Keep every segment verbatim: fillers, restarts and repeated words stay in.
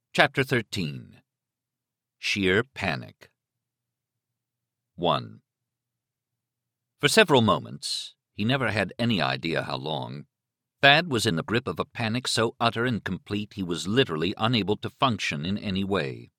Chapter thirteen. Sheer Panic. one. For several moments, he never had any idea how long, Thad was in the grip of a panic so utter and complete he was literally unable to function in any way.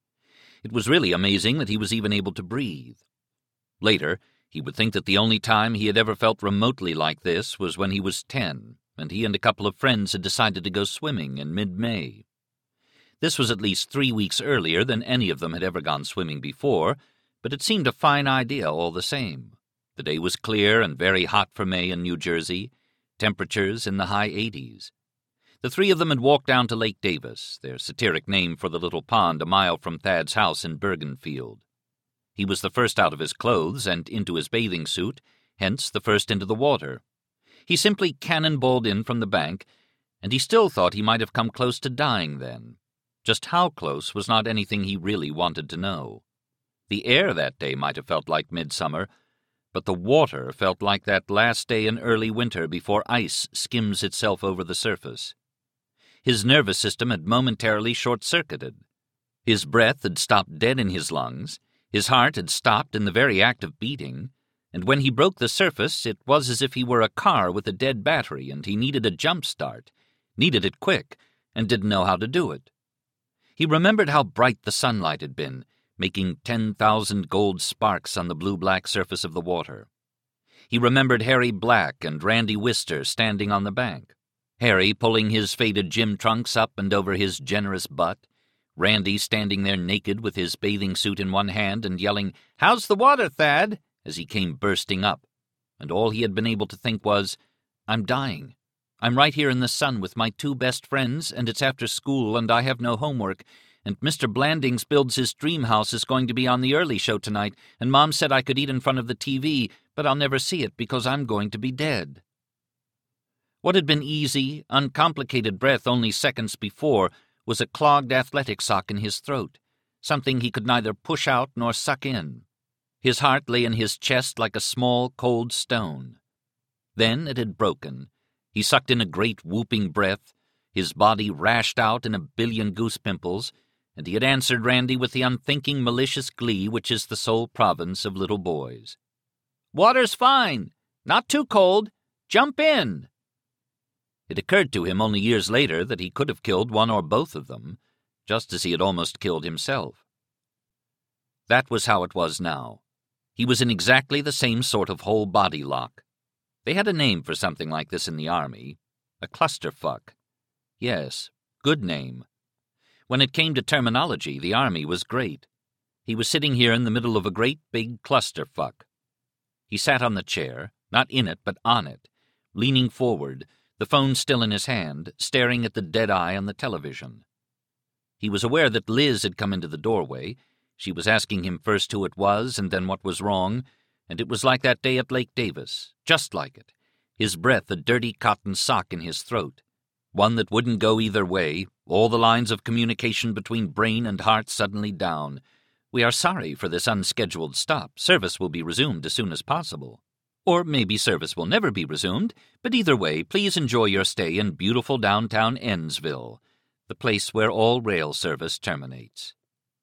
It was really amazing that he was even able to breathe. Later, he would think that the only time he had ever felt remotely like this was when he was ten, and he and a couple of friends had decided to go swimming in mid-May. This was at least three weeks earlier than any of them had ever gone swimming before, but it seemed a fine idea all the same. The day was clear and very hot for May in New Jersey, temperatures in the high eighties. The three of them had walked down to Lake Davis, their satiric name for the little pond a mile from Thad's house in Bergenfield. He was the first out of his clothes and into his bathing suit, hence the first into the water. He simply cannonballed in from the bank, and he still thought he might have come close to dying then. Just how close was not anything he really wanted to know. The air that day might have felt like midsummer, but the water felt like that last day in early winter before ice skims itself over the surface. His nervous system had momentarily short-circuited. His breath had stopped dead in his lungs, his heart had stopped in the very act of beating, and when he broke the surface it was as if he were a car with a dead battery and he needed a jump start, needed it quick, and didn't know how to do it. He remembered how bright the sunlight had been, making ten thousand gold sparks on the blue-black surface of the water. He remembered Harry Black and Randy Wister standing on the bank, Harry pulling his faded gym trunks up and over his generous butt, Randy standing there naked with his bathing suit in one hand and yelling, "How's the water, Thad?" as he came bursting up, and all he had been able to think was, "I'm dying. I'm right here in the sun with my two best friends, and it's after school, and I have no homework, and Mister Blandings builds his dream house is going to be on the early show tonight, and Mom said I could eat in front of the T V, but I'll never see it because I'm going to be dead." What had been easy, uncomplicated breath only seconds before was a clogged athletic sock in his throat, something he could neither push out nor suck in. His heart lay in his chest like a small, cold stone. Then it had broken. He sucked in a great whooping breath, his body rashed out in a billion goose pimples, and he had answered Randy with the unthinking malicious glee which is the sole province of little boys. "Water's fine. Not too cold. Jump in." It occurred to him only years later that he could have killed one or both of them, just as he had almost killed himself. That was how it was now. He was in exactly the same sort of whole-body lock. They had a name for something like this in the Army. A clusterfuck. Yes, good name. When it came to terminology, the Army was great. He was sitting here in the middle of a great big clusterfuck. He sat on the chair, not in it but on it, leaning forward, the phone still in his hand, staring at the dead eye on the television. He was aware that Liz had come into the doorway. She was asking him first who it was and then what was wrong, and it was like that day at Lake Davis, just like it, his breath a dirty cotton sock in his throat, one that wouldn't go either way, all the lines of communication between brain and heart suddenly down. "We are sorry for this unscheduled stop. Service will be resumed as soon as possible." Or maybe service will never be resumed, but either way, please enjoy your stay in beautiful downtown Ennsville, the place where all rail service terminates.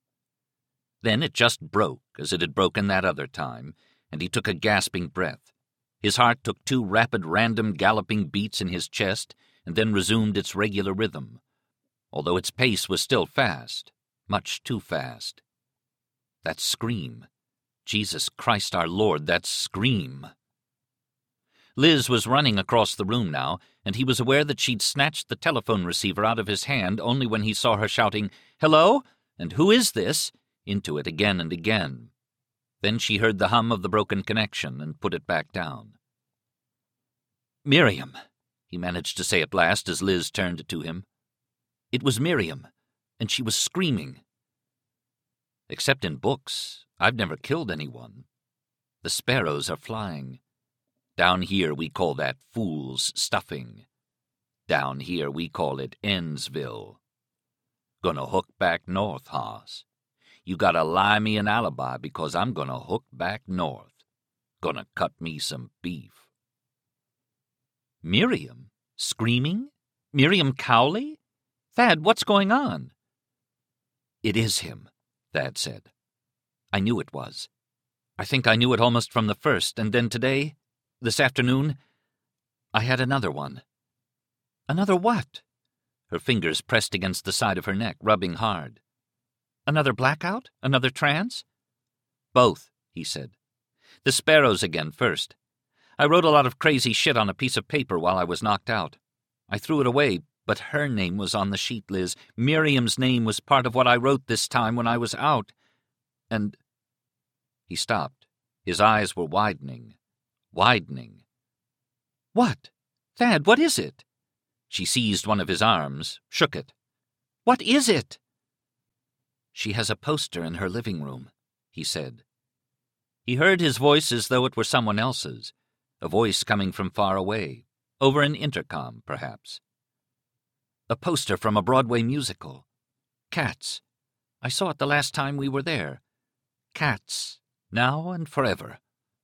Then it just broke, as it had broken that other time, and he took a gasping breath. His heart took two rapid, random, galloping beats in his chest, and then resumed its regular rhythm, although its pace was still fast, much too fast. That scream. Jesus Christ our Lord, that scream. Liz was running across the room now, and he was aware that she'd snatched the telephone receiver out of his hand only when he saw her shouting, "Hello? And who is this?" into it again and again. Then she heard the hum of the broken connection and put it back down. "Miriam," he managed to say at last as Liz turned to him. It was Miriam, and she was screaming. "Except in books, I've never killed anyone. The sparrows are flying. Down here we call that fool's stuffing. Down here we call it Ennsville. Gonna hook back north, Hoss. You gotta lie me an alibi because I'm gonna hook back north. Gonna cut me some beef." Miriam? Screaming? Miriam Cowley? Thad, what's going on? It is him, Thad said. I knew it was. I think I knew it almost from the first, and then today, this afternoon, I had another one. Another what? Her fingers pressed against the side of her neck, rubbing hard. Another blackout? Another trance? Both, he said. The sparrows again first. I wrote a lot of crazy shit on a piece of paper while I was knocked out. I threw it away, but her name was on the sheet, Liz. Miriam's name was part of what I wrote this time when I was out. And... He stopped. His eyes were widening. Widening. What? Thad, what is it? She seized one of his arms, shook it. What is it? She has a poster in her living room, he said. He heard his voice as though it were someone else's, a voice coming from far away, over an intercom, perhaps. A poster from a Broadway musical. Cats. I saw it the last time we were there. Cats, now and forever.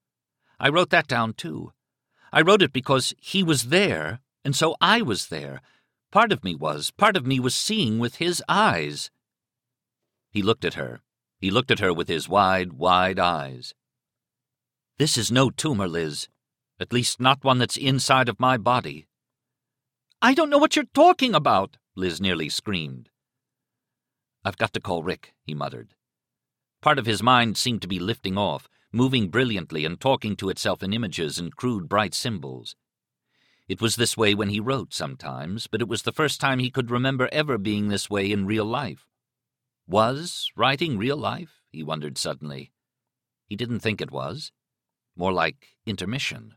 I wrote that down, too. I wrote it because he was there, and so I was there. Part of me was. Part of me was seeing with his eyes. He looked at her. He looked at her with his wide, wide eyes. This is no tumor, Liz. At least not one that's inside of my body. I don't know what you're talking about, Liz nearly screamed. I've got to call Rick, he muttered. Part of his mind seemed to be lifting off, moving brilliantly and talking to itself in images and crude bright symbols. It was this way when he wrote sometimes, but it was the first time he could remember ever being this way in real life. Was writing real life? He wondered suddenly. He didn't think it was. More like intermission.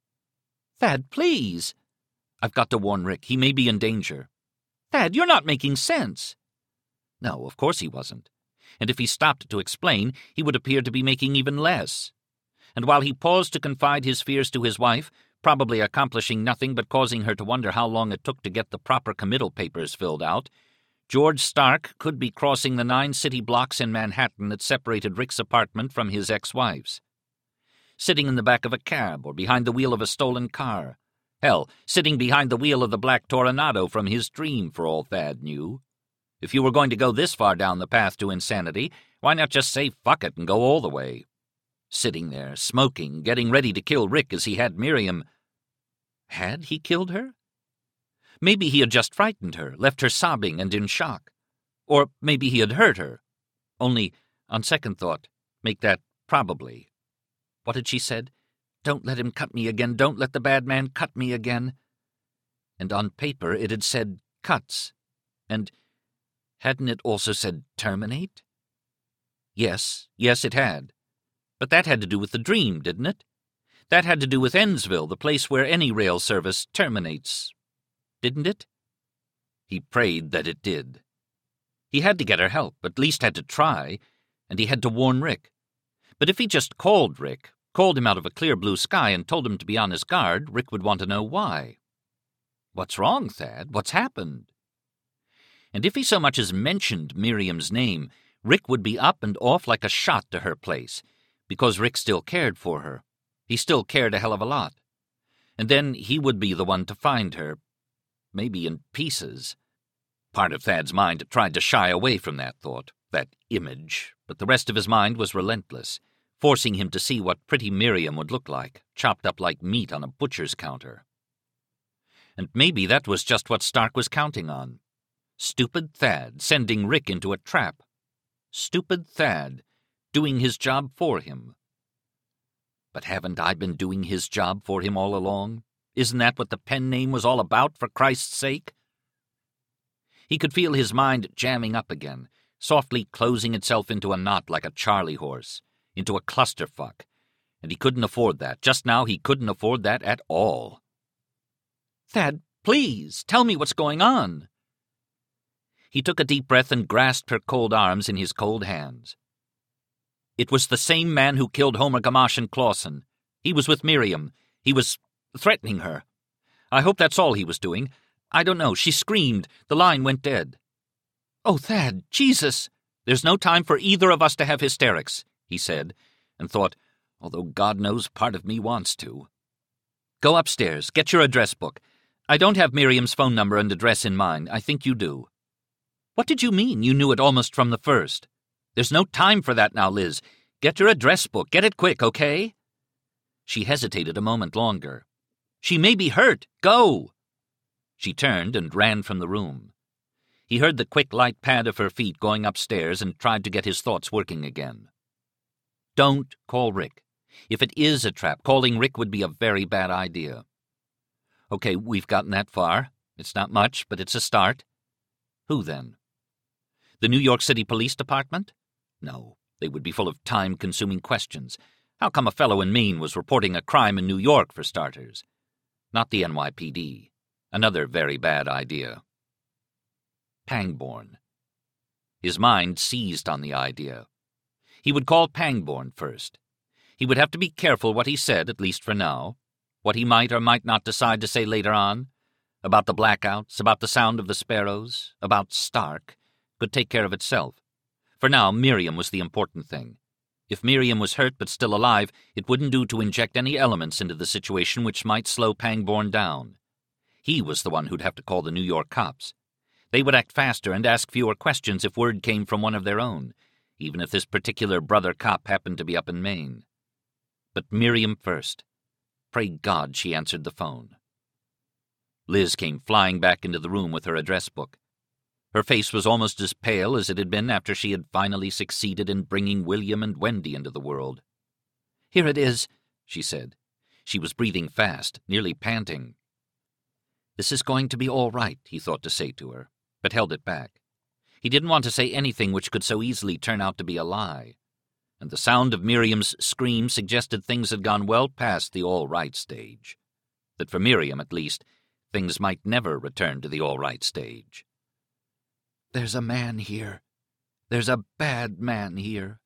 Thad, please. I've got to warn Rick. He may be in danger. Thad, you're not making sense. No, of course he wasn't. And if he stopped to explain, he would appear to be making even less. And while he paused to confide his fears to his wife, probably accomplishing nothing but causing her to wonder how long it took to get the proper committal papers filled out, George Stark could be crossing the nine city blocks in Manhattan that separated Rick's apartment from his ex-wife's. Sitting in the back of a cab or behind the wheel of a stolen car. Hell, sitting behind the wheel of the black Toronado from his dream, for all Thad knew. If you were going to go this far down the path to insanity, why not just say fuck it and go all the way? Sitting there, smoking, getting ready to kill Rick as he had Miriam. Had he killed her? Maybe he had just frightened her, left her sobbing and in shock. Or maybe he had hurt her. Only, on second thought, make that probably. What had she said? Don't let him cut me again, don't let the bad man cut me again. And on paper it had said cuts. And hadn't it also said terminate? Yes, yes it had. But that had to do with the dream, didn't it? That had to do with Ennsville, the place where any rail service terminates. Didn't it? He prayed that it did. He had to get her help, at least had to try, and he had to warn Rick. But if he just called Rick, called him out of a clear blue sky and told him to be on his guard, Rick would want to know why. What's wrong, Thad? What's happened? And if he so much as mentioned Miriam's name, Rick would be up and off like a shot to her place, because Rick still cared for her. He still cared a hell of a lot. And then he would be the one to find her, maybe in pieces. Part of Thad's mind tried to shy away from that thought, that image, but the rest of his mind was relentless, forcing him to see what pretty Miriam would look like, chopped up like meat on a butcher's counter. And maybe that was just what Stark was counting on. Stupid Thad sending Rick into a trap. Stupid Thad doing his job for him. But haven't I been doing his job for him all along? Isn't that what the pen name was all about, for Christ's sake? He could feel his mind jamming up again, softly closing itself into a knot like a charley horse, into a clusterfuck, and he couldn't afford that. Just now he couldn't afford that at all. Thad, please, tell me what's going on. He took a deep breath and grasped her cold arms in his cold hands. It was the same man who killed Homer Gamache and Clausen. He was with Miriam. He was threatening her. I hope that's all he was doing. I don't know. She screamed. The line went dead. Oh, Thad, Jesus! There's no time for either of us to have hysterics, he said, and thought, although God knows part of me wants to. Go upstairs. Get your address book. I don't have Miriam's phone number and address in mind. I think you do. What did you mean you knew it almost from the first? There's no time for that now, Liz. Get your address book. Get it quick, okay? She hesitated a moment longer. She may be hurt. Go! She turned and ran from the room. He heard the quick, light pad of her feet going upstairs and tried to get his thoughts working again. Don't call Rick. If it is a trap, calling Rick would be a very bad idea. Okay, we've gotten that far. It's not much, but it's a start. Who then? The New York City Police Department? No, they would be full of time-consuming questions. How come a fellow in Maine was reporting a crime in New York, for starters? Not the N Y P D. Another very bad idea. Pangborn. His mind seized on the idea. He would call Pangborn first. He would have to be careful what he said, at least for now. What he might or might not decide to say later on. About the blackouts, about the sound of the sparrows, about Stark, could take care of itself. For now, Miriam was the important thing. If Miriam was hurt but still alive, it wouldn't do to inject any elements into the situation which might slow Pangborn down. He was the one who'd have to call the New York cops. They would act faster and ask fewer questions if word came from one of their own, even if this particular brother cop happened to be up in Maine. But Miriam first. Pray God she answered the phone. Liz came flying back into the room with her address book. Her face was almost as pale as it had been after she had finally succeeded in bringing William and Wendy into the world. "Here it is," she said. She was breathing fast, nearly panting. This is going to be all right, he thought to say to her, but held it back. He didn't want to say anything which could so easily turn out to be a lie. And the sound of Miriam's scream suggested things had gone well past the all-right stage. That for Miriam, at least, things might never return to the all-right stage. "There's a man here. There's a bad man here."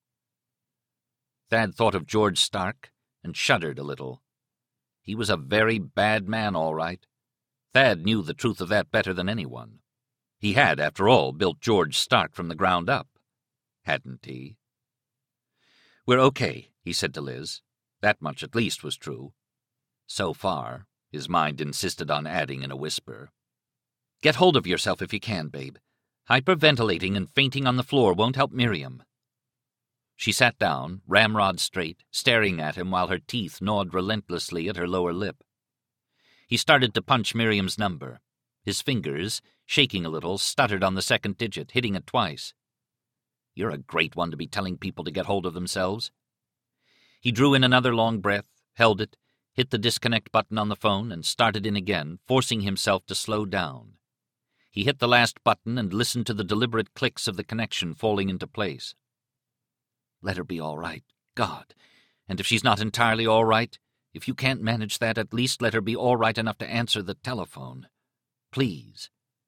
Thad thought of George Stark and shuddered a little. He was a very bad man, all right. Thad knew the truth of that better than anyone. He had, after all, built George Stark from the ground up. Hadn't he? "We're okay," he said to Liz. That much at least was true. So far, his mind insisted on adding in a whisper. "Get hold of yourself if you can, babe. Hyperventilating and fainting on the floor won't help Miriam." She sat down, ramrod straight, staring at him while her teeth gnawed relentlessly at her lower lip. He started to punch Miriam's number. His fingers, shaking a little, stuttered on the second digit, hitting it twice. "You're a great one to be telling people to get hold of themselves." He drew in another long breath, held it, hit the disconnect button on the phone, and started in again, forcing himself to slow down. He hit the last button and listened to the deliberate clicks of the connection falling into place. Let her be all right, God. And if she's not entirely all right, if you can't manage that, at least let her be all right enough to answer the telephone. Please.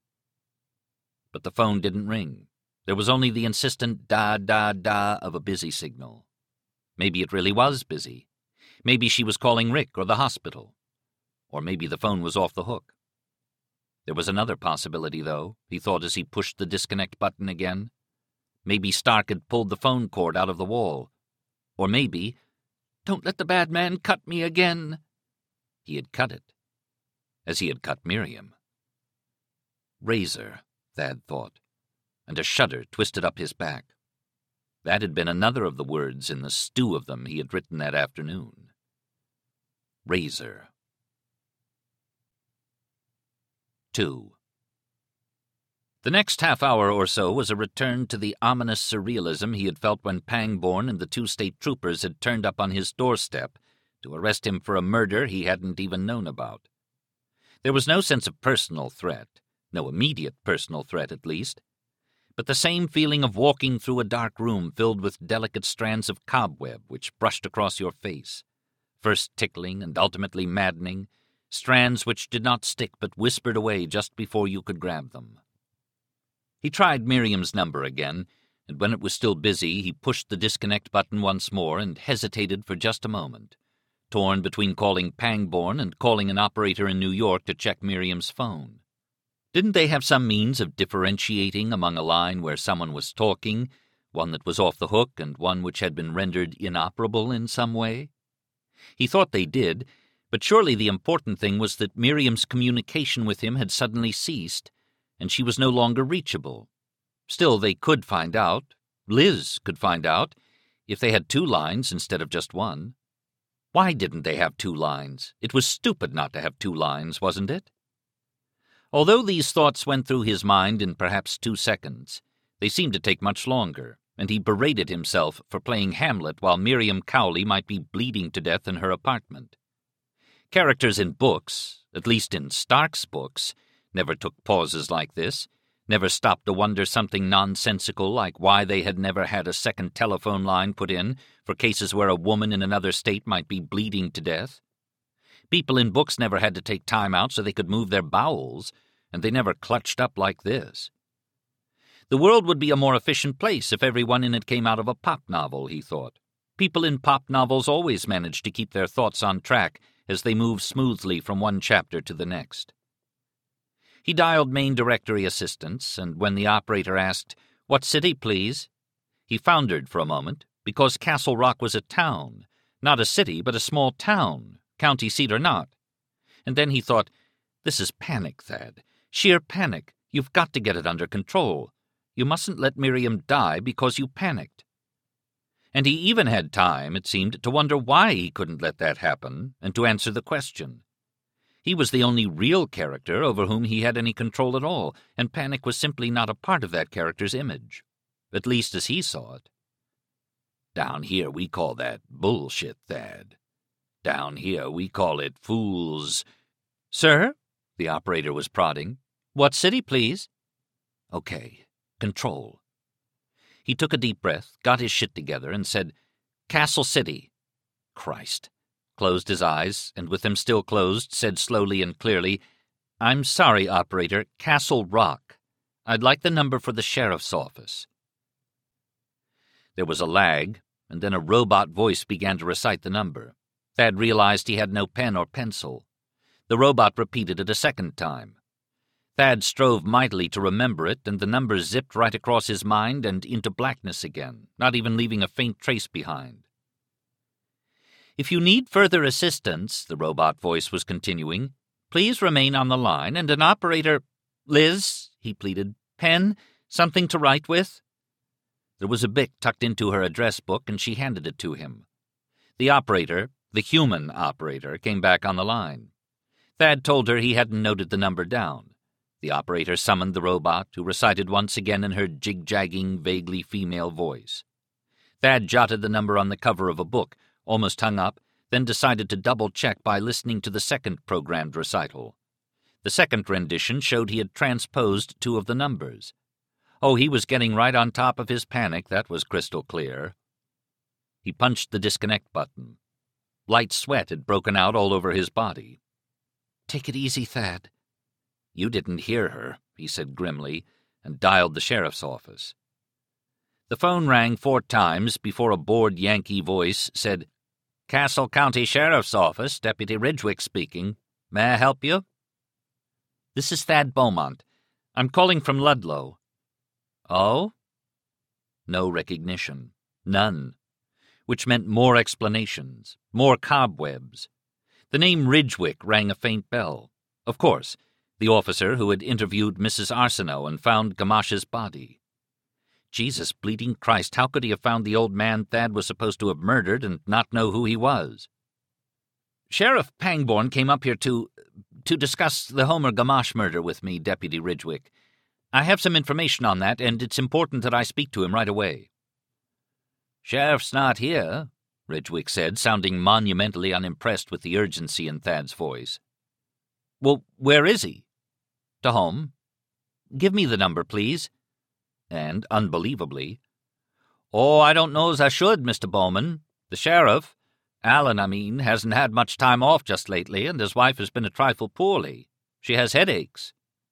But the phone didn't ring. There was only the insistent da-da-da of a busy signal. Maybe it really was busy. Maybe she was calling Rick or the hospital. Or maybe the phone was off the hook. There was another possibility, though, he thought as he pushed the disconnect button again. Maybe Stark had pulled the phone cord out of the wall. Or maybe, "Don't let the bad man cut me again." He had cut it, as he had cut Miriam. Razor, Thad thought, and a shudder twisted up his back. That had been another of the words in the stew of them he had written that afternoon. Razor. Two. The next half-hour or so was a return to the ominous surrealism he had felt when Pangborn and the two state troopers had turned up on his doorstep to arrest him for a murder he hadn't even known about. There was no sense of personal threat, no immediate personal threat at least, but the same feeling of walking through a dark room filled with delicate strands of cobweb which brushed across your face, first tickling and ultimately maddening, strands which did not stick but whispered away just before you could grab them. He tried Miriam's number again, and when it was still busy, he pushed the disconnect button once more and hesitated for just a moment, torn between calling Pangborn and calling an operator in New York to check Miriam's phone. Didn't they have some means of differentiating among a line where someone was talking, one that was off the hook and one which had been rendered inoperable in some way? He thought they did, but surely the important thing was that Miriam's communication with him had suddenly ceased, and she was no longer reachable. Still, they could find out. Liz could find out, if they had two lines instead of just one. Why didn't they have two lines? It was stupid not to have two lines, wasn't it? Although these thoughts went through his mind in perhaps two seconds, they seemed to take much longer, and he berated himself for playing Hamlet while Miriam Cowley might be bleeding to death in her apartment. Characters in books, at least in Stark's books, never took pauses like this, never stopped to wonder something nonsensical like why they had never had a second telephone line put in for cases where a woman in another state might be bleeding to death. People in books never had to take time out so they could move their bowels, and they never clutched up like this. The world would be a more efficient place if everyone in it came out of a pop novel, he thought. People in pop novels always manage to keep their thoughts on track as they move smoothly from one chapter to the next. He dialed main directory assistance, and when the operator asked, "What city, please?" he floundered for a moment, because Castle Rock was a town, not a city, but a small town, county seat or not. And then he thought, "This is panic, Thad. Sheer panic. You've got to get it under control. You mustn't let Miriam die because you panicked." And he even had time, it seemed, to wonder why he couldn't let that happen, and to answer the question. He was the only real character over whom he had any control at all, and panic was simply not a part of that character's image, at least as he saw it. "Down here we call that bullshit, Thad. Down here we call it fools." "Sir?" the operator was prodding. "What city, please?" "Okay, control." He took a deep breath, got his shit together, and said, "Castle City." Christ. Closed his eyes, and with them still closed, said slowly and clearly, "I'm sorry, operator, Castle Rock. I'd like the number for the sheriff's office." There was a lag, and then a robot voice began to recite the number. Thad realized he had no pen or pencil. The robot repeated it a second time. Thad strove mightily to remember it, and the number zipped right across his mind and into blackness again, not even leaving a faint trace behind. "If you need further assistance," the robot voice was continuing, "please remain on the line, and an operator—" "Liz," he pleaded, "pen, something to write with?" There was a bic tucked into her address book, and she handed it to him. The operator, the human operator, came back on the line. Thad told her he hadn't noted the number down. The operator summoned the robot, who recited once again in her jig-jagging, vaguely female voice. Thad jotted the number on the cover of a book, almost hung up, then decided to double-check by listening to the second programmed recital. The second rendition showed he had transposed two of the numbers. Oh, he was getting right on top of his panic, that was crystal clear. He punched the disconnect button. Light sweat had broken out all over his body. "Take it easy, Thad." "You didn't hear her," he said grimly, and dialed the sheriff's office. The phone rang four times before a bored Yankee voice said, "Castle County Sheriff's Office, Deputy Ridgwick speaking. May I help you?" "This is Thad Beaumont. I'm calling from Ludlow." "Oh?" No recognition. None. Which meant more explanations, more cobwebs. The name Ridgwick rang a faint bell. Of course, the officer who had interviewed Missus Arsenault and found Gamash's body. Jesus bleeding Christ, how could he have found the old man Thad was supposed to have murdered and not know who he was? "Sheriff Pangborn came up here to... to discuss the Homer Gamache murder with me, Deputy Ridgwick. I have some information on that, and it's important that I speak to him right away." "Sheriff's not here," Ridgwick said, sounding monumentally unimpressed with the urgency in Thad's voice. "Well, where is he?" "To home." "Give me the number, please." And, unbelievably, "Oh, I don't know as I should, Mister Bowman. The sheriff, Allen, I mean, hasn't had much time off just lately, and his wife has been a trifle poorly. She has headaches."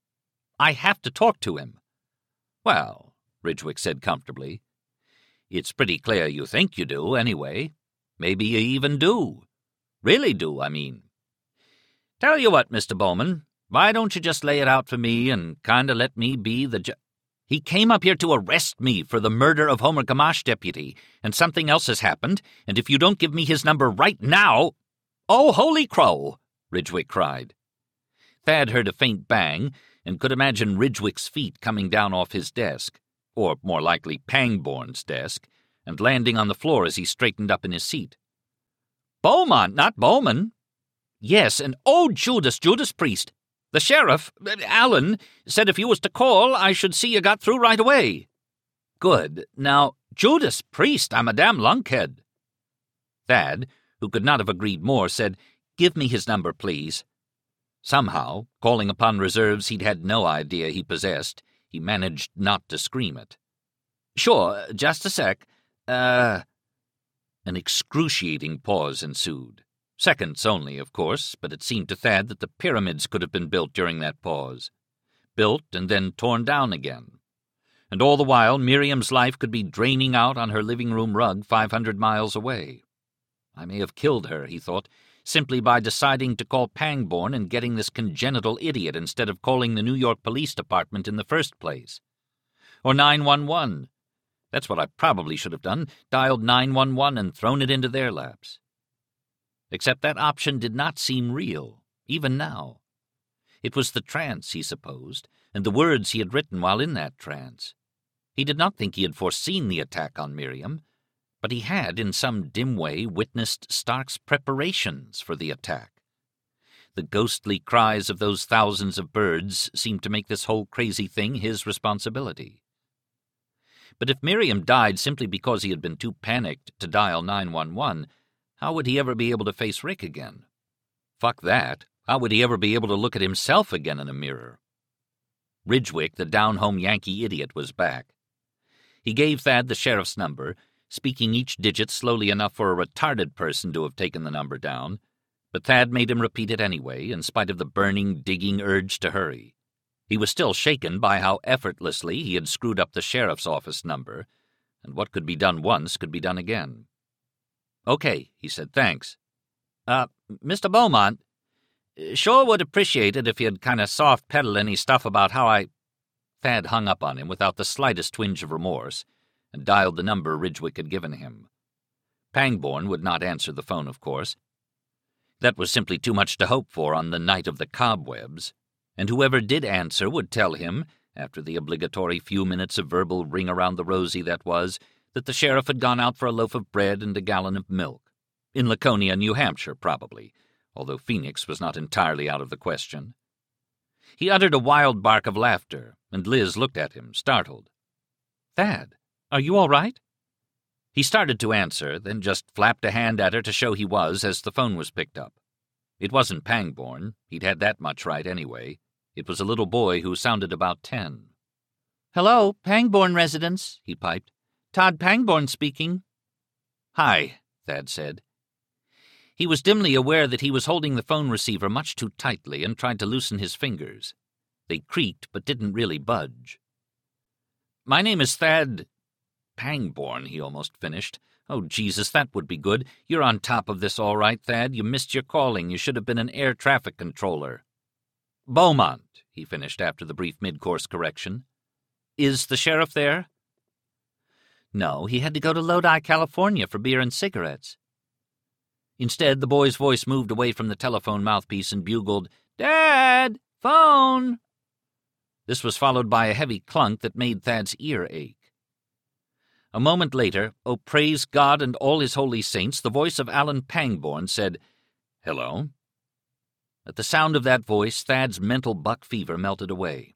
"I have to talk to him." "Well," Ridgwick said comfortably, "it's pretty clear you think you do, anyway. Maybe you even do. Really do, I mean. Tell you what, Mister Bowman, why don't you just lay it out for me and kind of let me be the ju- He came up here to arrest me for the murder of Homer Gamache, Deputy, and something else has happened, and if you don't give me his number right now—" "Oh, holy crow!" Ridgwick cried. Thad heard a faint bang and could imagine Ridgwick's feet coming down off his desk. or more likely Pangborn's desk, and landing on the floor as he straightened up in his seat. "Beaumont, not Bowman." "Yes, and oh, Judas, Judas Priest. The sheriff, Allen, said if you was to call, I should see you got through right away." "Good. Now, Judas Priest, I'm a damn lunkhead." Thad, who could not have agreed more, said, "Give me his number, please." Somehow, calling upon reserves he'd had no idea he possessed, he managed not to scream it. "Sure, just a sec. Uh... An excruciating pause ensued. Seconds only, of course, but it seemed to Thad that the pyramids could have been built during that pause. Built and then torn down again. And all the while, Miriam's life could be draining out on her living room rug five hundred miles away. I may have killed her, he thought, simply by deciding to call Pangborn and getting this congenital idiot instead of calling the New York Police Department in the first place. Or nine one one. That's what I probably should have done, dialed nine one one and thrown it into their laps. Except that option did not seem real, even now. It was the trance, he supposed, and the words he had written while in that trance. He did not think he had foreseen the attack on Miriam, but he had, in some dim way, witnessed Stark's preparations for the attack. The ghostly cries of those thousands of birds seemed to make this whole crazy thing his responsibility. But if Miriam died simply because he had been too panicked to dial nine one one, how would he ever be able to face Rick again? Fuck that. How would he ever be able to look at himself again in a mirror? Ridgwick, the down-home Yankee idiot, was back. He gave Thad the sheriff's number, speaking each digit slowly enough for a retarded person to have taken the number down, but Thad made him repeat it anyway, in spite of the burning, digging urge to hurry. He was still shaken by how effortlessly he had screwed up the sheriff's office number, and what could be done once could be done again. "Okay," he said, "thanks. Uh, Mister Beaumont, sure would appreciate it if you'd kind of soft-pedal any stuff about how I—" Thad hung up on him without the slightest twinge of remorse, and dialed the number Ridgwick had given him. Pangborn would not answer the phone, of course. That was simply too much to hope for on the night of the cobwebs, and whoever did answer would tell him, after the obligatory few minutes of verbal ring-around-the-rosy that was, that the sheriff had gone out for a loaf of bread and a gallon of milk. In Laconia, New Hampshire, probably, although Phoenix was not entirely out of the question. He uttered a wild bark of laughter, and Liz looked at him, startled. "Thad, are you all right?" He started to answer, then just flapped a hand at her to show he was as the phone was picked up. It wasn't Pangborn. He'd had that much right anyway. It was a little boy who sounded about ten. "Hello, Pangborn residence," he piped. "Todd Pangborn speaking." "Hi," Thad said. He was dimly aware that he was holding the phone receiver much too tightly and tried to loosen his fingers. They creaked but didn't really budge. "My name is Thad Pangborn," he almost finished. "Oh, Jesus, that would be good. You're on top of this all right, Thad. You missed your calling. You should have been an air traffic controller." "Beaumont," he finished after the brief mid-course correction. "Is the sheriff there?" "No, he had to go to Lodi, California for beer and cigarettes." Instead, the boy's voice moved away from the telephone mouthpiece and bugled, "Dad! Phone!" This was followed by a heavy clunk that made Thad's ear ache. A moment later, oh praise God and all his holy saints, the voice of Alan Pangborn said, "Hello?" At the sound of that voice, Thad's mental buck fever melted away.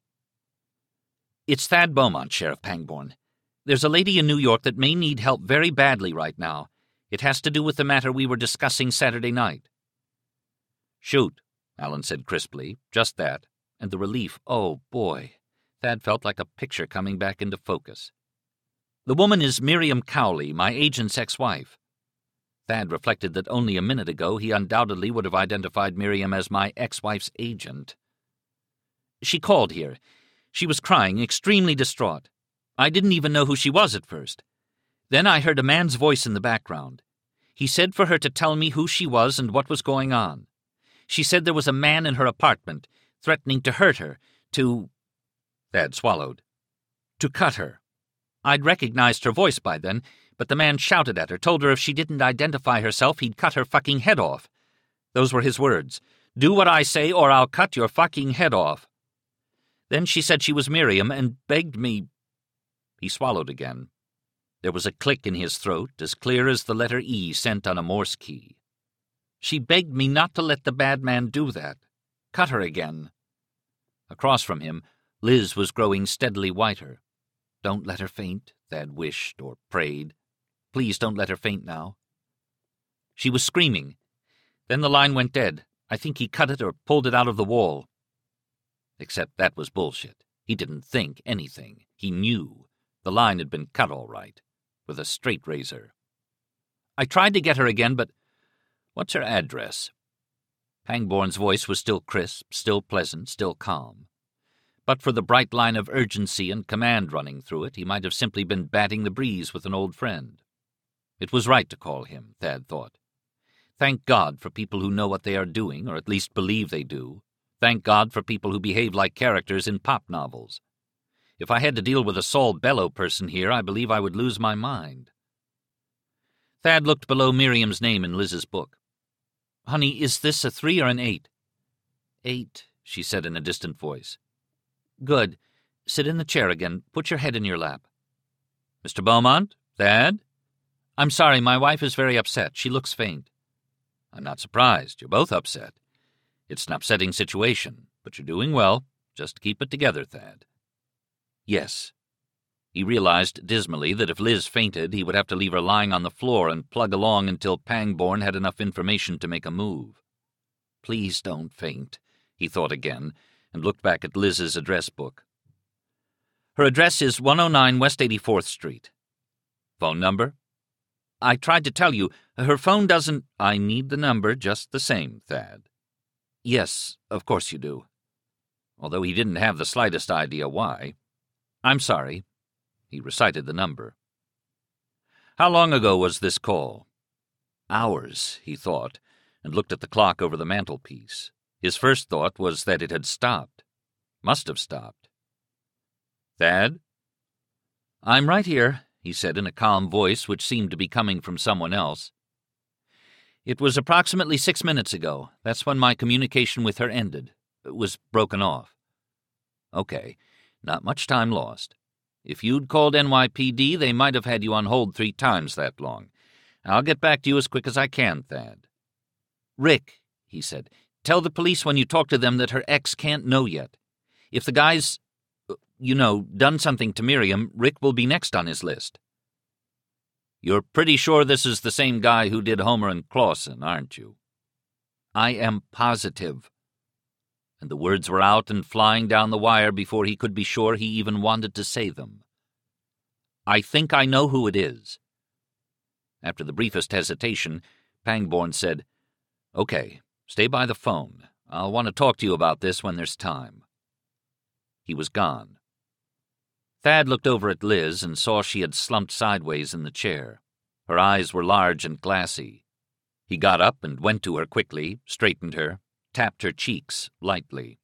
"It's Thad Beaumont, Sheriff Pangborn. There's a lady in New York that may need help very badly right now. It has to do with the matter we were discussing Saturday night." "Shoot," Alan said crisply, just that, and the relief, oh boy, Thad felt like a picture coming back into focus. "The woman is Miriam Cowley, my agent's ex-wife." Thad reflected that only a minute ago he undoubtedly would have identified Miriam as my ex-wife's agent. "She called here. She was crying, extremely distraught. I didn't even know who she was at first. Then I heard a man's voice in the background. He said for her to tell me who she was and what was going on. She said there was a man in her apartment, threatening to hurt her, to—" Thad swallowed. "To cut her. I'd recognized her voice by then, but the man shouted at her, told her if she didn't identify herself, he'd cut her fucking head off. Those were his words. 'Do what I say or I'll cut your fucking head off.' Then she said she was Miriam and begged me—" He swallowed again. There was a click in his throat, as clear as the letter E sent on a Morse key. "She begged me not to let the bad man do that. Cut her again." Across from him, Liz was growing steadily whiter. "Don't let her faint," Thad wished or prayed. "Please don't let her faint now." She was screaming. Then the line went dead. I think he cut it or pulled it out of the wall. Except that was bullshit. He didn't think anything. He knew. The line had been cut all right, with a straight razor. "I tried to get her again, but what's her address?" Pangborn's voice was still crisp, still pleasant, still calm. But for the bright line of urgency and command running through it, he might have simply been batting the breeze with an old friend. It was right to call him, Thad thought. Thank God for people who know what they are doing, or at least believe they do. Thank God for people who behave like characters in pop novels. If I had to deal with a Saul Bellow person here, I believe I would lose my mind. Thad looked below Miriam's name in Liz's book. "Honey, is this a three or an eight?" "Eight," she said in a distant voice. "Good. Sit in the chair again. Put your head in your lap." "Mister Beaumont? Thad?" "I'm sorry, my wife is very upset. She looks faint." "I'm not surprised. You're both upset. It's an upsetting situation, but you're doing well. Just keep it together, Thad." "Yes." He realized dismally that if Liz fainted, he would have to leave her lying on the floor and plug along until Pangborn had enough information to make a move. "Please don't faint," he thought again, and looked back at Liz's address book. "Her address is one oh nine West eighty-fourth Street. "Phone number?" "I tried to tell you. Her phone doesn't—" "I need the number just the same, Thad." "Yes, of course you do." Although he didn't have the slightest idea why. "I'm sorry." He recited the number. "How long ago was this call?" Hours, he thought, and looked at the clock over the mantelpiece. His first thought was that it had stopped. Must have stopped. "Thad?" "I'm right here," he said in a calm voice which seemed to be coming from someone else. "It was approximately six minutes ago. That's when my communication with her ended. It was broken off." "Okay, not much time lost. If you'd called N Y P D, they might have had you on hold three times that long. I'll get back to you as quick as I can, Thad." "Rick," he said, "tell the police when you talk to them that her ex can't know yet. If the guy's, you know, done something to Miriam, Rick will be next on his list." "You're pretty sure this is the same guy who did Homer and Clausen, aren't you?" "I am positive." And the words were out and flying down the wire before he could be sure he even wanted to say them. "I think I know who it is." After the briefest hesitation, Pangborn said, "Okay, stay by the phone. I'll want to talk to you about this when there's time." He was gone. Thad looked over at Liz and saw she had slumped sideways in the chair. Her eyes were large and glassy. He got up and went to her quickly, straightened her, tapped her cheeks lightly.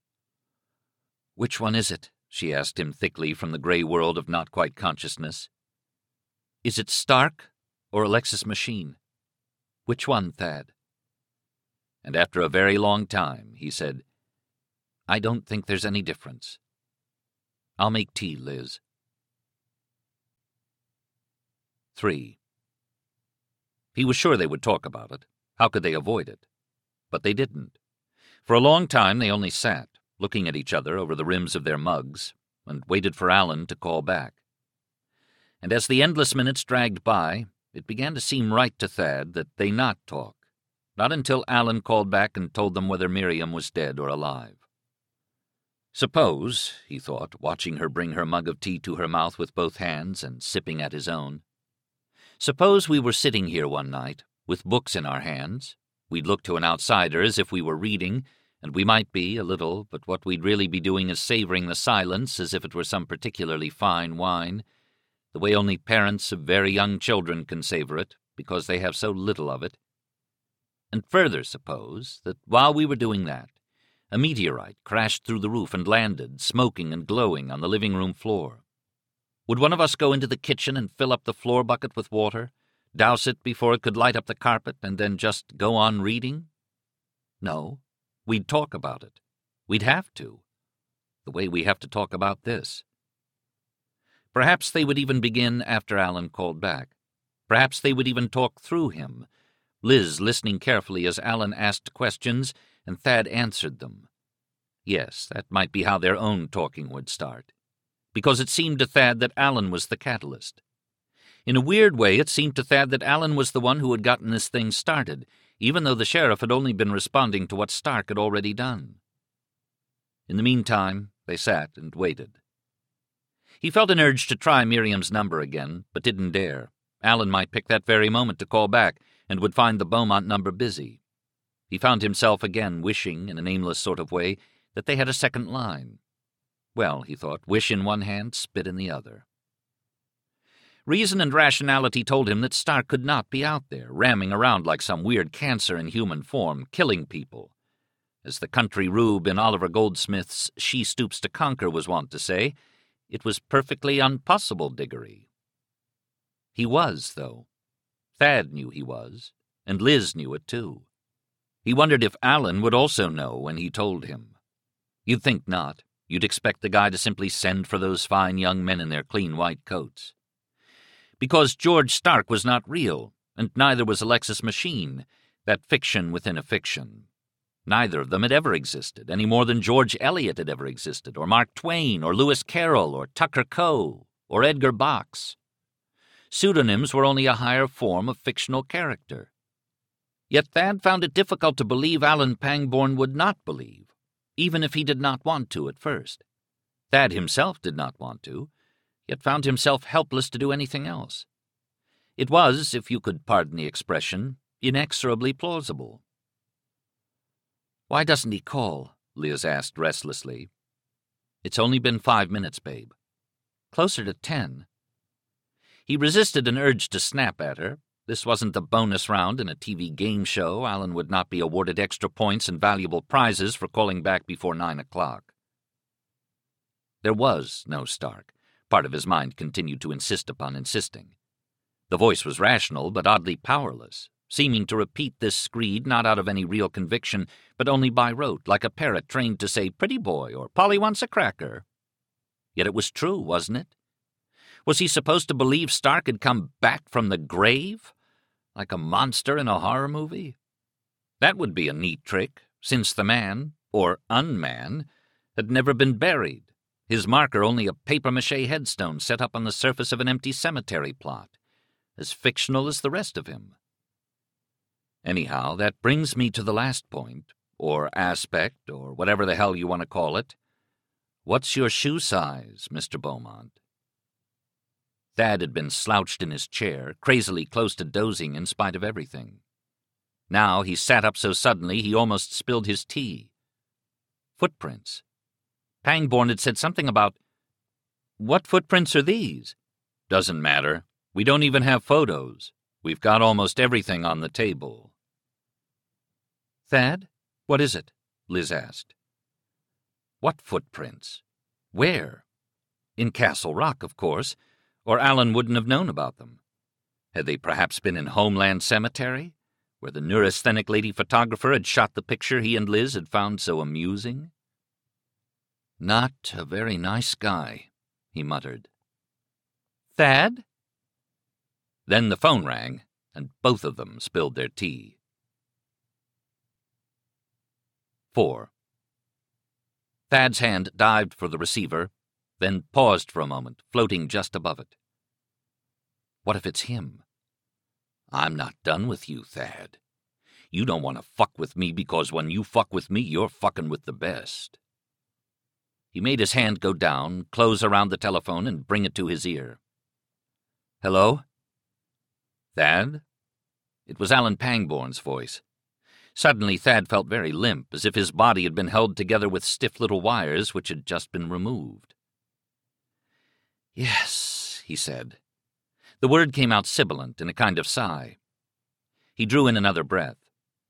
"Which one is it?" she asked him thickly from the gray world of not-quite-consciousness. "Is it Stark or Alexis Machine? Which one, Thad?" And after a very long time, he said, "I don't think there's any difference. I'll make tea, Liz." Three. He was sure they would talk about it. How could they avoid it? But they didn't. For a long time they only sat, looking at each other over the rims of their mugs, and waited for Alan to call back. And as the endless minutes dragged by, it began to seem right to Thad that they not talk, not until Alan called back and told them whether Miriam was dead or alive. Suppose, he thought, watching her bring her mug of tea to her mouth with both hands and sipping at his own, suppose we were sitting here one night, with books in our hands. We'd look to an outsider as if we were reading, and we might be, a little, but what we'd really be doing is savoring the silence as if it were some particularly fine wine, the way only parents of very young children can savor it, because they have so little of it. And further suppose that while we were doing that, a meteorite crashed through the roof and landed, smoking and glowing, on the living room floor. Would one of us go into the kitchen and fill up the floor bucket with water, douse it before it could light up the carpet, and then just go on reading? No. We'd talk about it. We'd have to. The way we have to talk about this. Perhaps they would even begin after Alan called back. Perhaps they would even talk through him, Liz listening carefully as Alan asked questions and Thad answered them. Yes, that might be how their own talking would start, because it seemed to Thad that Alan was the catalyst. In a weird way, it seemed to Thad that Alan was the one who had gotten this thing started, even though the sheriff had only been responding to what Stark had already done. In the meantime, they sat and waited. He felt an urge to try Miriam's number again, but didn't dare. Alan might pick that very moment to call back, and would find the Beaumont number busy. He found himself again wishing, in an aimless sort of way, that they had a second line. Well, he thought, wish in one hand, spit in the other. Reason and rationality told him that Stark could not be out there, ramming around like some weird cancer in human form, killing people. As the country rube in Oliver Goldsmith's She Stoops to Conquer was wont to say, it was perfectly impossible, Diggory. He was, though. Thad knew he was, and Liz knew it, too. He wondered if Alan would also know when he told him. You'd think not. You'd expect the guy to simply send for those fine young men in their clean white coats. Because George Stark was not real, and neither was Alexis Machine, that fiction within a fiction. Neither of them had ever existed, any more than George Eliot had ever existed, or Mark Twain, or Lewis Carroll, or Tucker Coe, or Edgar Box. Pseudonyms were only a higher form of fictional character. Yet Thad found it difficult to believe Alan Pangborn would not believe, even if he did not want to at first. Thad himself did not want to, yet found himself helpless to do anything else. It was, if you could pardon the expression, inexorably plausible. "Why doesn't he call?" Liz asked restlessly. "It's only been five minutes, babe." "Closer to ten." He resisted an urge to snap at her. This wasn't the bonus round in a T V game show. Alan would not be awarded extra points and valuable prizes for calling back before nine o'clock. There was no Stark. Part of his mind continued to insist upon insisting. The voice was rational, but oddly powerless, seeming to repeat this screed not out of any real conviction, but only by rote, like a parrot trained to say, "Pretty boy," or "Polly wants a cracker." Yet it was true, wasn't it? Was he supposed to believe Stark had come back from the grave, like a monster in a horror movie? That would be a neat trick, since the man, or unman, had never been buried, his marker only a papier-mâché headstone set up on the surface of an empty cemetery plot, as fictional as the rest of him. Anyhow, that brings me to the last point, or aspect, or whatever the hell you want to call it. What's your shoe size, Mister Beaumont? Thad had been slouched in his chair, crazily close to dozing in spite of everything. Now he sat up so suddenly he almost spilled his tea. Footprints. Pangborn had said something about... What footprints are these? Doesn't matter. We don't even have photos. We've got almost everything on the table. Thad, what is it? Liz asked. What footprints? Where? In Castle Rock, of course, or Alan wouldn't have known about them. Had they perhaps been in Homeland Cemetery, where the neurasthenic lady photographer had shot the picture he and Liz had found so amusing? Not a very nice guy, he muttered. Thad? Then the phone rang, and both of them spilled their tea. Four. Thad's hand dived for the receiver, then paused for a moment, floating just above it. What if it's him? I'm not done with you, Thad. You don't want to fuck with me because when you fuck with me, you're fucking with the best. He made his hand go down, close around the telephone, and bring it to his ear. Hello? Thad? It was Alan Pangborn's voice. Suddenly Thad felt very limp, as if his body had been held together with stiff little wires which had just been removed. Yes, he said. The word came out sibilant in a kind of sigh. He drew in another breath.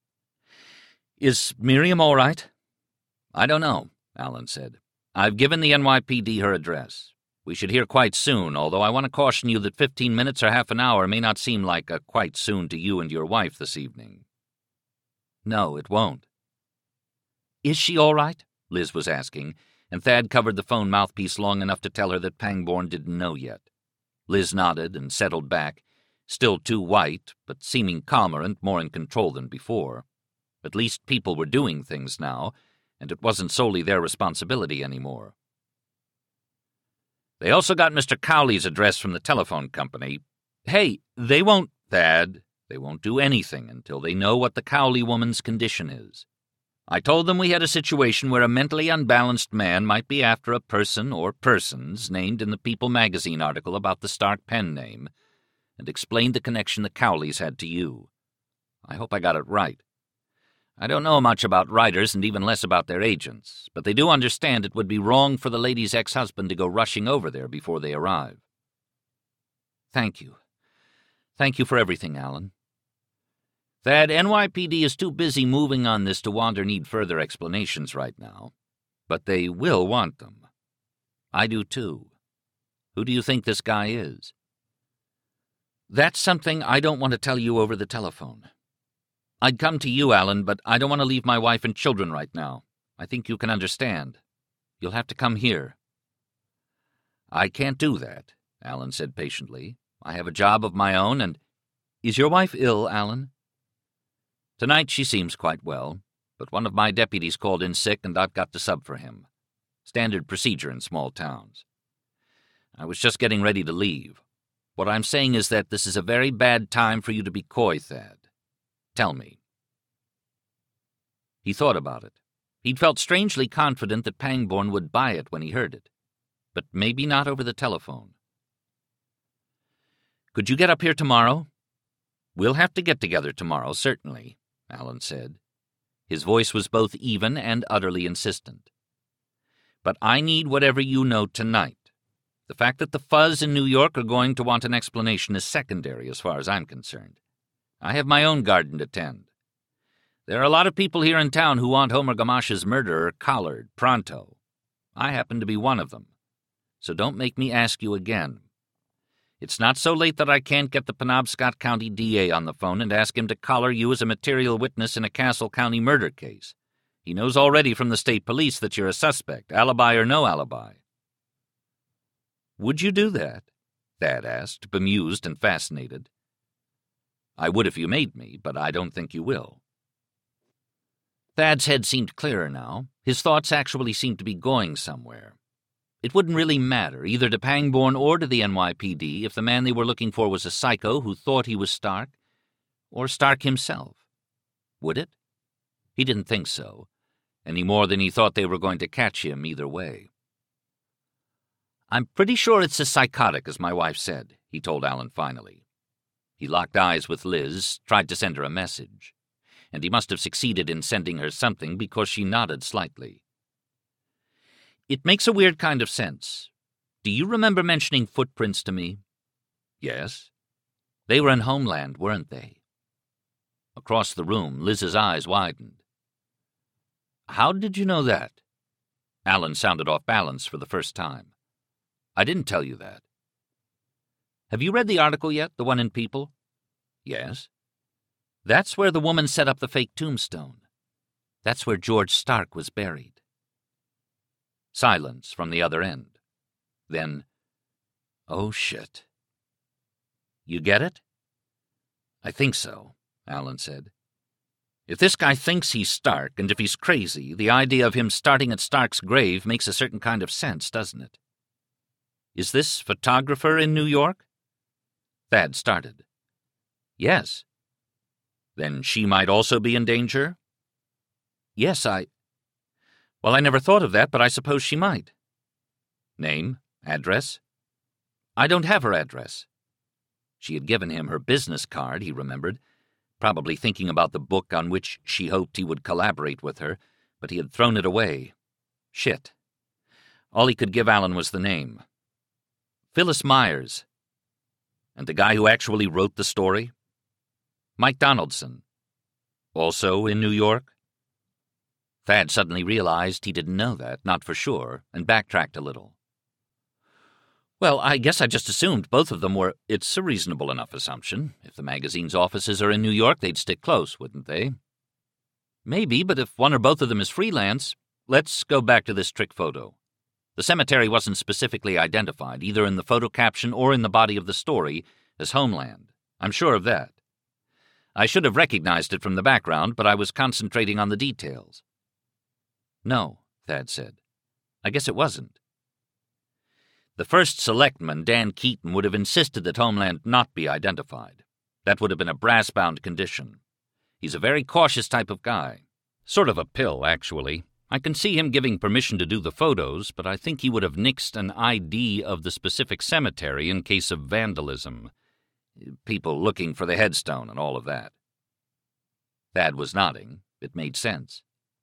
Is Miriam all right? I don't know, Alan said. I've given the N Y P D her address. We should hear quite soon, although I want to caution you that fifteen minutes or half an hour may not seem like a quite soon to you and your wife this evening. No, it won't. Is she all right? Liz was asking, and Thad covered the phone mouthpiece long enough to tell her that Pangborn didn't know yet. Liz nodded and settled back, still too white, but seeming calmer and more in control than before. At least people were doing things now, and it wasn't solely their responsibility anymore. They also got Mister Cowley's address from the telephone company. Hey, they won't, Thad. They won't do anything until they know what the Cowley woman's condition is. I told them we had a situation where a mentally unbalanced man might be after a person or persons named in the People magazine article about the Stark pen name, and explained the connection the Cowleys had to you. I hope I got it right. I don't know much about writers and even less about their agents, but they do understand it would be wrong for the lady's ex-husband to go rushing over there before they arrive. Thank you. Thank you for everything, Alan. Thad, N Y P D is too busy moving on this to want or need further explanations right now, but they will want them. I do too. Who do you think this guy is? That's something I don't want to tell you over the telephone. I'd come to you, Alan, but I don't want to leave my wife and children right now. I think you can understand. You'll have to come here. I can't do that, Alan said patiently. I have a job of my own, and... Is your wife ill, Alan? Tonight she seems quite well, but one of my deputies called in sick and I've got to sub for him. Standard procedure in small towns. I was just getting ready to leave. What I'm saying is that this is a very bad time for you to be coy, Thad. Tell me. He thought about it. He'd felt strangely confident that Pangborn would buy it when he heard it, but maybe not over the telephone. Could you get up here tomorrow? We'll have to get together tomorrow, certainly, Alan said. His voice was both even and utterly insistent. But I need whatever you know tonight. The fact that the fuzz in New York are going to want an explanation is secondary as far as I'm concerned. I have my own garden to tend. There are a lot of people here in town who want Homer Gamash's murderer collared pronto. I happen to be one of them. So don't make me ask you again. It's not so late that I can't get the Penobscot County D A on the phone and ask him to collar you as a material witness in a Castle County murder case. He knows already from the state police that you're a suspect, alibi or no alibi. Would you do that? Thad asked, bemused and fascinated. I would if you made me, but I don't think you will. Thad's head seemed clearer now. His thoughts actually seemed to be going somewhere. It wouldn't really matter, either to Pangborn or to the N Y P D, if the man they were looking for was a psycho who thought he was Stark, or Stark himself. Would it? He didn't think so, any more than he thought they were going to catch him either way. I'm pretty sure it's a psychotic, as my wife said, he told Alan finally. He locked eyes with Liz, tried to send her a message, and he must have succeeded in sending her something because she nodded slightly. It makes a weird kind of sense. Do you remember mentioning footprints to me? Yes. They were in Homeland, weren't they? Across the room, Liz's eyes widened. How did you know that? Alan sounded off balance for the first time. I didn't tell you that. Have you read the article yet, the one in People? Yes. That's where the woman set up the fake tombstone. That's where George Stark was buried. Silence from the other end. Then, oh shit. You get it? I think so, Alan said. If this guy thinks he's Stark, and if he's crazy, the idea of him starting at Stark's grave makes a certain kind of sense, doesn't it? Is this photographer in New York? Thad started. Yes. Then she might also be in danger? Yes, I... Well, I never thought of that, but I suppose she might. Name? Address? I don't have her address. She had given him her business card, he remembered, probably thinking about the book on which she hoped he would collaborate with her, but he had thrown it away. Shit. All he could give Alan was the name. Phyllis Myers. And the guy who actually wrote the story? Mike Donaldson. Also in New York? Thad suddenly realized he didn't know that, not for sure, and backtracked a little. Well, I guess I just assumed both of them were... It's a reasonable enough assumption. If the magazine's offices are in New York, they'd stick close, wouldn't they? Maybe, but if one or both of them is freelance, let's go back to this trick photo. The cemetery wasn't specifically identified, either in the photo caption or in the body of the story, as Homeland. I'm sure of that. I should have recognized it from the background, but I was concentrating on the details. No, Thad said. I guess it wasn't. The first selectman, Dan Keaton, would have insisted that Homeland not be identified. That would have been a brass-bound condition. He's a very cautious type of guy. Sort of a pill, actually. I can see him giving permission to do the photos, but I think he would have nixed an I D of the specific cemetery in case of vandalism. People looking for the headstone and all of that. Thad was nodding. It made sense.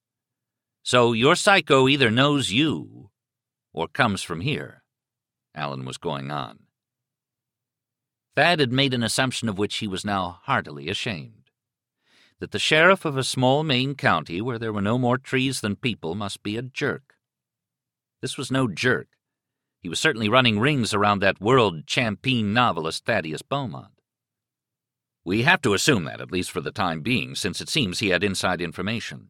So your psycho either knows you or comes from here, Allen was going on. Thad had made an assumption of which he was now heartily ashamed. That the sheriff of a small Maine county where there were no more trees than people must be a jerk. This was no jerk. He was certainly running rings around that world champion novelist Thaddeus Beaumont. We have to assume that, at least for the time being, since it seems he had inside information.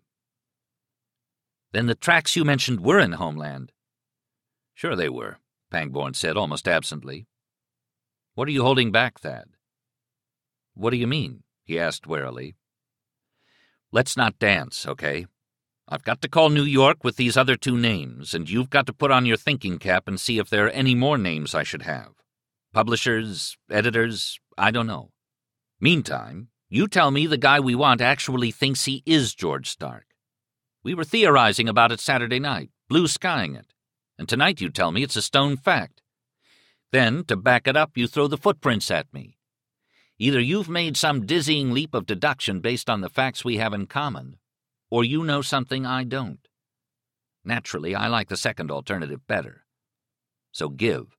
Then the tracks you mentioned were in Homeland. Sure they were, Pangborn said, almost absently. What are you holding back, Thad? What do you mean? He asked warily. Let's not dance, okay? I've got to call New York with these other two names, and you've got to put on your thinking cap and see if there are any more names I should have. Publishers, editors, I don't know. Meantime, you tell me the guy we want actually thinks he is George Stark. We were theorizing about it Saturday night, blue-skying it, and tonight you tell me it's a stone fact. Then, to back it up, you throw the footprints at me. Either you've made some dizzying leap of deduction based on the facts we have in common, or you know something I don't. Naturally, I like the second alternative better. So give.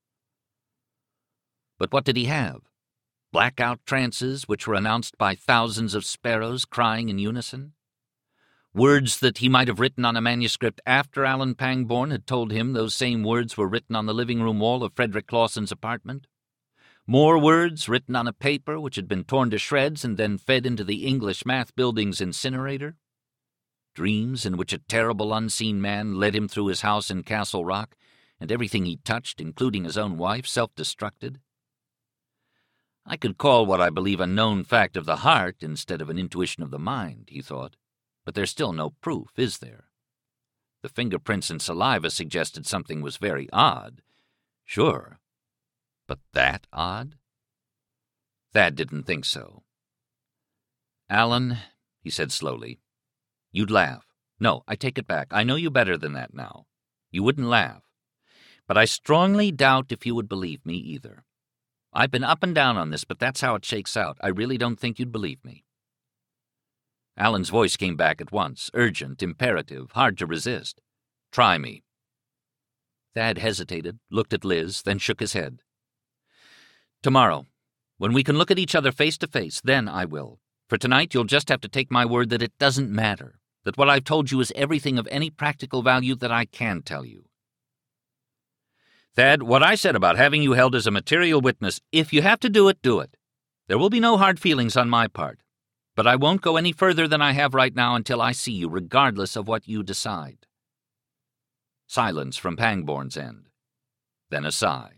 But what did he have? Blackout trances which were announced by thousands of sparrows crying in unison? Words that he might have written on a manuscript after Allen Pangborn had told him those same words were written on the living room wall of Frederick Clawson's apartment? More words written on a paper which had been torn to shreds and then fed into the English Math Building's incinerator? Dreams in which a terrible unseen man led him through his house in Castle Rock, and everything he touched, including his own wife, self-destructed? I could call what I believe a known fact of the heart instead of an intuition of the mind, he thought, but there's still no proof, is there? The fingerprints and saliva suggested something was very odd. Sure. But that odd? Thad didn't think so. Allen, he said slowly, you'd laugh. No, I take it back. I know you better than that now. You wouldn't laugh. But I strongly doubt if you would believe me either. I've been up and down on this, but that's how it shakes out. I really don't think you'd believe me. Allen's voice came back at once, urgent, imperative, hard to resist. Try me. Thad hesitated, looked at Liz, then shook his head. Tomorrow, when we can look at each other face to face, then I will. For tonight, you'll just have to take my word that it doesn't matter, that what I've told you is everything of any practical value that I can tell you. Thad, what I said about having you held as a material witness, if you have to do it, do it. There will be no hard feelings on my part, but I won't go any further than I have right now until I see you, regardless of what you decide. Silence from Pangborn's end. Then a sigh.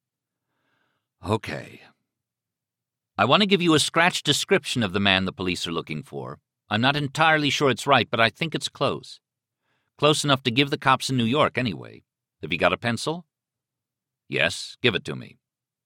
Okay. I want to give you a scratch description of the man the police are looking for. I'm not entirely sure it's right, but I think it's close. Close enough to give the cops in New York, anyway. Have you got a pencil? Yes, give it to me.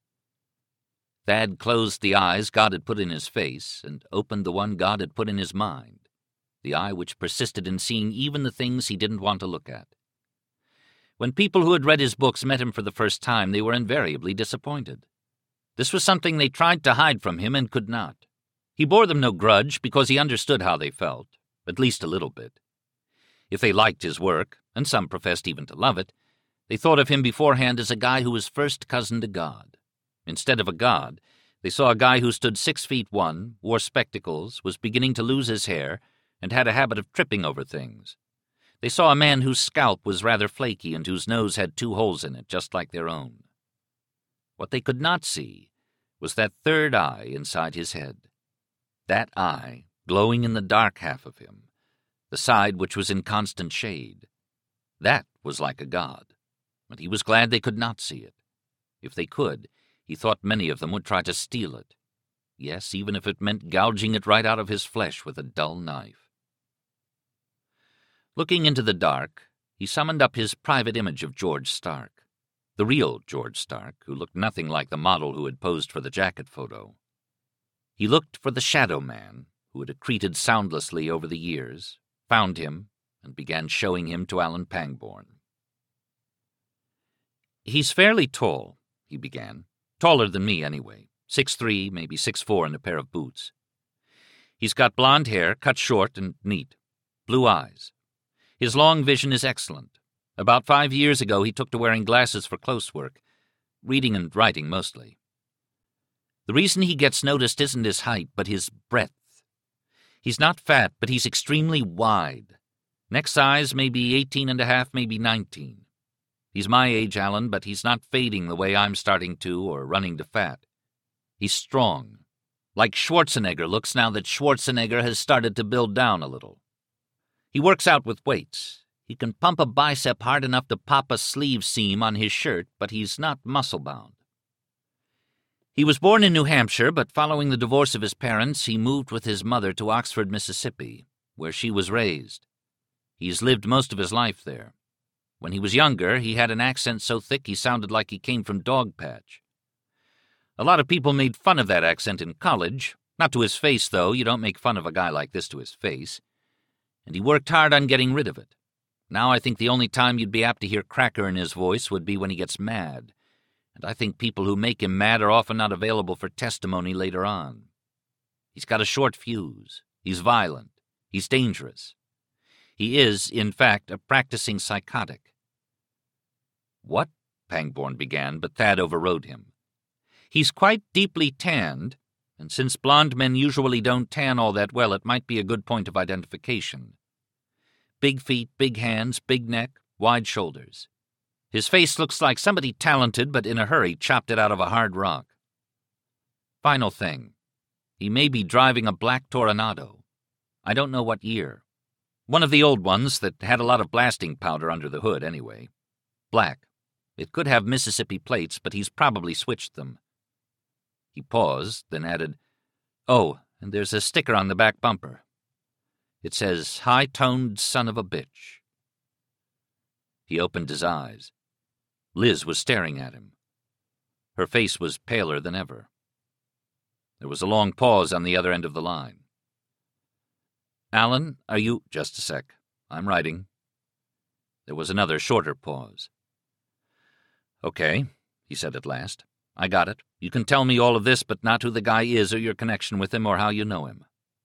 Thad closed the eyes God had put in his face and opened the one God had put in his mind, the eye which persisted in seeing even the things he didn't want to look at. When people who had read his books met him for the first time, they were invariably disappointed. This was something they tried to hide from him and could not. He bore them no grudge because he understood how they felt, at least a little bit. If they liked his work, and some professed even to love it, they thought of him beforehand as a guy who was first cousin to God. Instead of a god, they saw a guy who stood six feet one, wore spectacles, was beginning to lose his hair, and had a habit of tripping over things. They saw a man whose scalp was rather flaky and whose nose had two holes in it, just like their own. What they could not see was that third eye inside his head. That eye, glowing in the dark half of him, the side which was in constant shade. That was like a god, but he was glad they could not see it. If they could, he thought many of them would try to steal it. Yes, even if it meant gouging it right out of his flesh with a dull knife. Looking into the dark, he summoned up his private image of George Stark, the real George Stark, who looked nothing like the model who had posed for the jacket photo. He looked for the Shadow Man, who had accreted soundlessly over the years, found him, and began showing him to Alan Pangborn. "He's fairly tall," he began. "Taller than me, anyway. Six three, maybe six four in a pair of boots. He's got blonde hair, cut short and neat. Blue eyes. His long vision is excellent. About five years ago he took to wearing glasses for close work, reading and writing mostly. The reason he gets noticed isn't his height, but his breadth. He's not fat, but he's extremely wide. Next size, maybe eighteen and a half, maybe nineteen. He's my age, Alan, but he's not fading the way I'm starting to or running to fat. He's strong, like Schwarzenegger looks now that Schwarzenegger has started to build down a little. He works out with weights. He can pump a bicep hard enough to pop a sleeve seam on his shirt, but he's not muscle-bound. He was born in New Hampshire, but following the divorce of his parents, he moved with his mother to Oxford, Mississippi, where she was raised. He's lived most of his life there. When he was younger, he had an accent so thick he sounded like he came from Dogpatch. A lot of people made fun of that accent in college. Not to his face, though. You don't make fun of a guy like this to his face. And he worked hard on getting rid of it. Now I think the only time you'd be apt to hear cracker in his voice would be when he gets mad. And I think people who make him mad are often not available for testimony later on. He's got a short fuse. He's violent. He's dangerous. He is, in fact, a practicing psychotic. "What?" Pangborn began, but Thad overrode him. "He's quite deeply tanned, and since blond men usually don't tan all that well, it might be a good point of identification. Big feet, big hands, big neck, wide shoulders. His face looks like somebody talented but in a hurry chopped it out of a hard rock. Final thing. He may be driving a black Toronado. I don't know what year. One of the old ones that had a lot of blasting powder under the hood, anyway. Black. It could have Mississippi plates, but he's probably switched them." He paused, then added, "Oh, and there's a sticker on the back bumper. It says, 'High-toned son of a bitch.'" He opened his eyes. Liz was staring at him. Her face was paler than ever. There was a long pause on the other end of the line. "Alan, are you—" "Just a sec. I'm writing." There was another shorter pause. "Okay," he said at last. "I got it. You can tell me all of this, but not who the guy is or your connection with him or how you know him."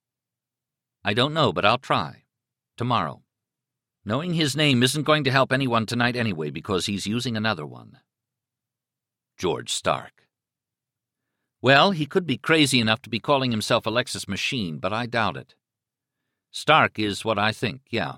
"I don't know, but I'll try. Tomorrow. Knowing his name isn't going to help anyone tonight anyway, because he's using another one." George Stark. Well, he could be crazy enough to be calling himself Alexis Machine, but I doubt it. Stark is what I think, yeah.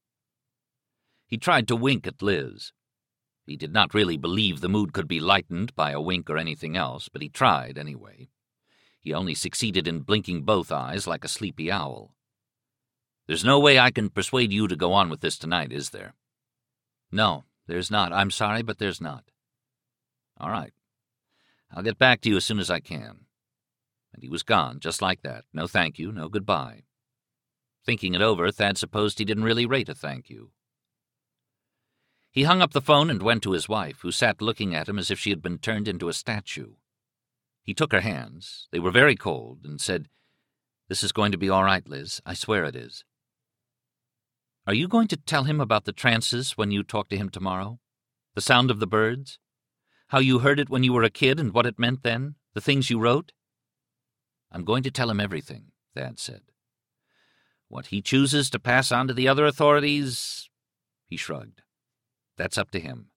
He tried to wink at Liz. He did not really believe the mood could be lightened by a wink or anything else, but he tried anyway. He only succeeded in blinking both eyes like a sleepy owl. "There's no way I can persuade you to go on with this tonight, is there?" "No, there's not. I'm sorry, but there's not." "All right. I'll get back to you as soon as I can." And he was gone, just like that. No thank you, no goodbye. Thinking it over, Thad supposed he didn't really rate a thank you. He hung up the phone and went to his wife, who sat looking at him as if she had been turned into a statue. He took her hands. They were very cold, and said, "This is going to be all right, Liz. I swear it is." "Are you going to tell him about the trances when you talk to him tomorrow? The sound of the birds? How you heard it when you were a kid and what it meant then? The things you wrote?" "I'm going to tell him everything," Thad said. "What he chooses to pass on to the other authorities—" He shrugged. "That's up to him."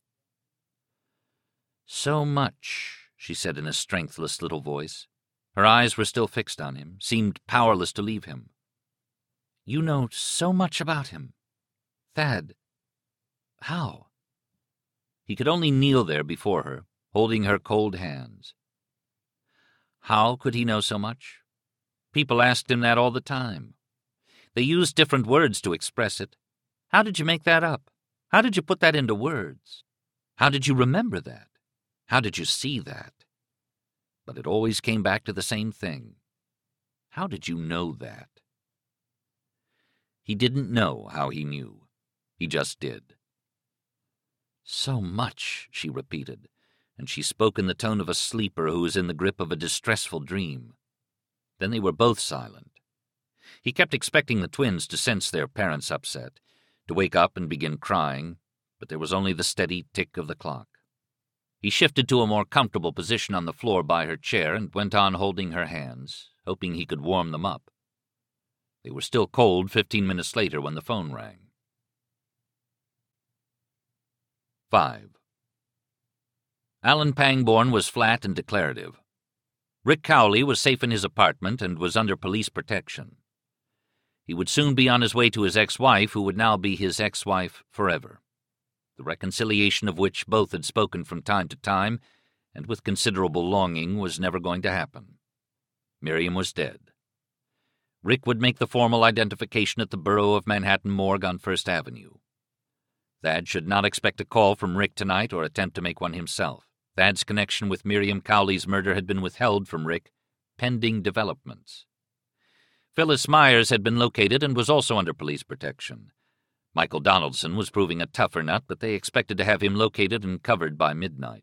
"So much," she said in a strengthless little voice. Her eyes were still fixed on him, seemed powerless to leave him. "You know so much about him. Thad, how?" He could only kneel there before her, holding her cold hands. How could he know so much? People asked him that all the time. They used different words to express it. How did you make that up? How did you put that into words? How did you remember that? How did you see that? But it always came back to the same thing. How did you know that? He didn't know how he knew. He just did. So much, she repeated, and she spoke in the tone of a sleeper who is in the grip of a distressful dream. Then they were both silent. He kept expecting the twins to sense their parents' upset, to wake up and begin crying, but there was only the steady tick of the clock. He shifted to a more comfortable position on the floor by her chair and went on holding her hands, hoping he could warm them up. They were still cold fifteen minutes later when the phone rang. Five. Alan Pangborn was flat and declarative. Rick Cowley was safe in his apartment and was under police protection. He would soon be on his way to his ex-wife, who would now be his ex-wife forever, the reconciliation of which both had spoken from time to time, and with considerable longing, was never going to happen. Miriam was dead. Rick would make the formal identification at the Borough of Manhattan morgue on First Avenue. Thad should not expect a call from Rick tonight or attempt to make one himself. Thad's connection with Miriam Cowley's murder had been withheld from Rick, pending developments. Phyllis Myers had been located and was also under police protection. Michael Donaldson was proving a tougher nut, but they expected to have him located and covered by midnight.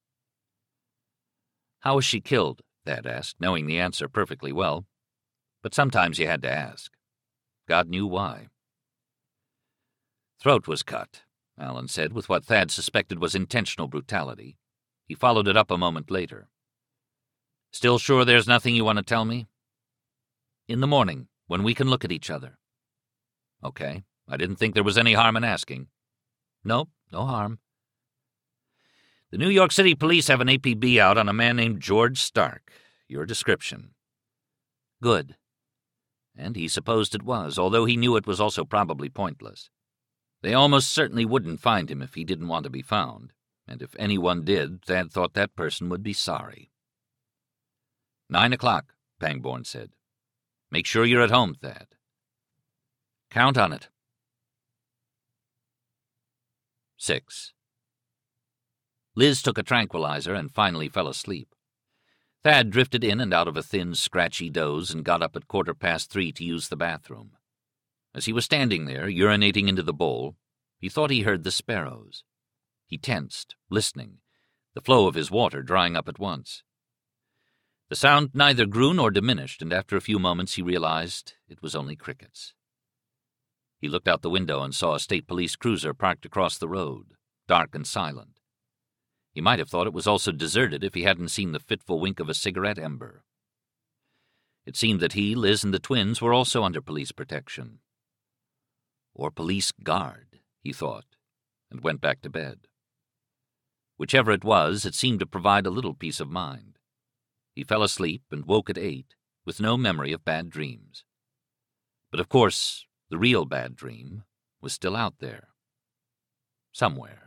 "How was she killed?" Thad asked, knowing the answer perfectly well. But sometimes you had to ask. God knew why. "Throat was cut," Alan said, with what Thad suspected was intentional brutality. He followed it up a moment later. "Still sure there's nothing you want to tell me?" "In the morning, when we can look at each other." "Okay. I didn't think there was any harm in asking." "Nope, no harm." "The New York City police have an A P B out on a man named George Stark. Your description." "Good." And he supposed it was, although he knew it was also probably pointless. They almost certainly wouldn't find him if he didn't want to be found, and if anyone did, Thad thought that person would be sorry. Nine o'clock, Pangborn said. "Make sure you're at home, Thad." "Count on it." Six. Liz took a tranquilizer and finally fell asleep. Thad drifted in and out of a thin, scratchy doze and got up at quarter past three to use the bathroom. As he was standing there, urinating into the bowl, he thought he heard the sparrows. He tensed, listening, the flow of his water drying up at once. The sound neither grew nor diminished, and after a few moments he realized it was only crickets. He looked out the window and saw a state police cruiser parked across the road, dark and silent. He might have thought it was also deserted if he hadn't seen the fitful wink of a cigarette ember. It seemed that he, Liz, and the twins were also under police protection. Or police guard, he thought, and went back to bed. Whichever it was, it seemed to provide a little peace of mind. He fell asleep and woke at eight, with no memory of bad dreams. But of course, the real bad dream was still out there. Somewhere.